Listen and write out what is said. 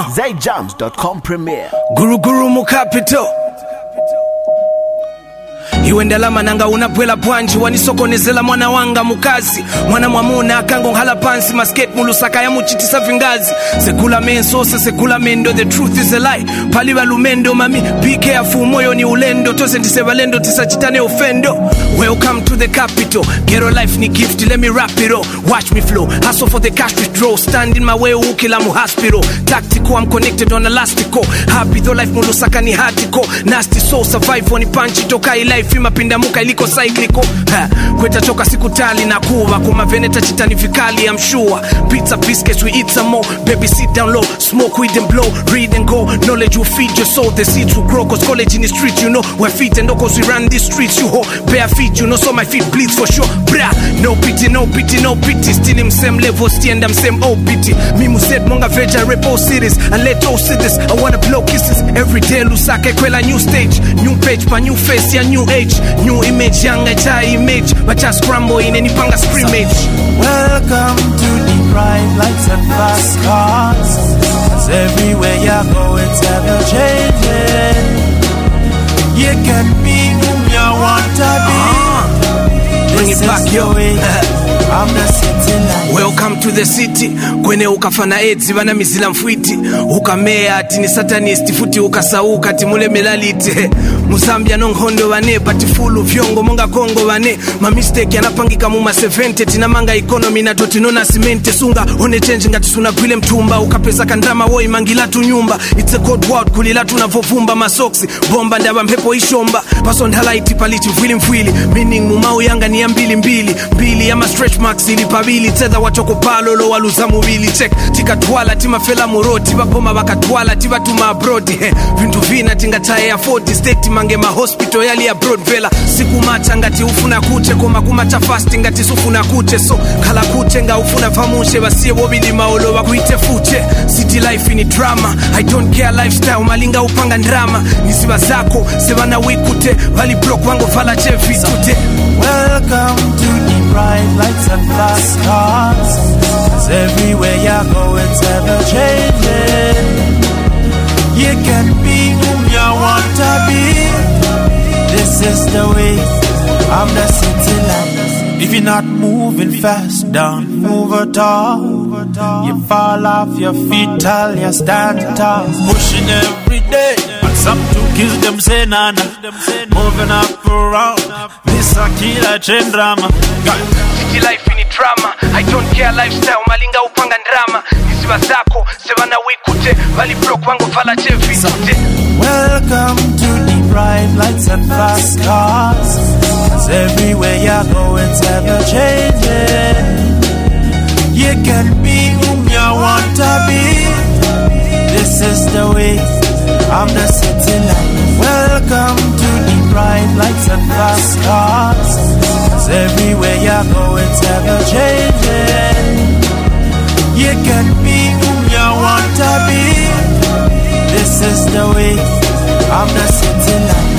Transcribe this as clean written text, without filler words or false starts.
ZaidJams.com premiere. Guru mu capital. Iwe ndalama nanga unapwela bwanji wanisokonezela mwana wanga mukazi mwana mwamuna akango nghala pansi masket mulusaka ya muchitisa vingazi sekula menso sekula mendo the truth is a lie pali balumendo mami be careful moyo ni ulendo tose ndise balendo tisachitane ofendo. Welcome to the capital, ghetto life ni gift, let me rap it all. Watch me flow, hustle for the cash withdraw, stand in my way ukila mu hospital. Tactical, I'm connected on elastical. Happy though life mulusaka ni hardcore. Nasty soul survive when punch toka life mapinda muka iliko cyclical. Kweta choka siku tali na kuwa kuma veneta chitani vikali I'm sure. Pizza biscuits we eat some more. Baby sit down low, smoke weed and blow. Read and go, knowledge will feed your soul. The seeds will grow cause college in the street you know. Where feet and cause we run these streets you ho. Bare feet you know so my feet bleeds for sure. Bra, no pity, no pity, no pity. Still him same level, stand I'm same old pity. Mimu said monga veja repo cities and let all see this. I wanna blow kisses every day. Lusaka kwela new stage, new page, pa new face, yeah new age. New image, young chai image, but just scramble in any panga scrimmage. Welcome to the bright lights and fast cars. Cause everywhere you go it's ever changing. You can be whom you want to be. Bring it back, yo. I'm the city light. Welcome to the city. Kwene ukafana AIDS bana mizila mfwiti. Ukamea ati ni satanist futi ukasauka ati mule melaliti. Muzambia nonghondo wane pati fulu vyongo monga Kongo wane. Ma mistake yanapangika muma 70 tina manga economy na totinona simente sunga one change ngati suna kwile mtumba ukapesa kandrama woi mangila tu nyumba. It's a cold world kulila tunavovumba masoksi bomba ndaba mpepo ishomba person highlight paliti mfwili meaning mumau yanga ni ya mbili ya ma stretch marks ili pabili tedha wachoko palo lo waluza mubili check tikatwala timafela muroti bapoma bakatwala tibatuma abroad vintu vina tingachaye ya 40 state mange ma hospital yali abroad vela siku macha ngati ufuna kuche koma kumacha fasting ngati sufuna kuche so kala kuche nga ufuna famushe basiye bobili maolo bakuite fuche city life ni drama I don't care lifestyle malinga upanga drama nisiba zako sebana wikute bali block wango fala chefi tute. Welcome to the bright lights and fast cars. Cause everywhere you go it's ever changing. You can be whom you want to be. This is the way, I'm the city light. If you're not moving fast, don't move at all. You fall off your feet till you stand tall. Pushing every day, and some to kiss them say nana. Moving up around, this a killer chain drama. City life in drama, I don't care lifestyle malinga upanga drama. Nisiba zako, sebana wikute, bali block wango fala chefi tute. Welcome to the bright lights and fast cars. Cause everywhere you go it's ever changing. You can be whom you want to be. This is the way, I'm the city light. Welcome to the bright lights and fast cars. Cause everywhere you go it's ever changing. You can be whom you want to be. This is the way, I'm the city light.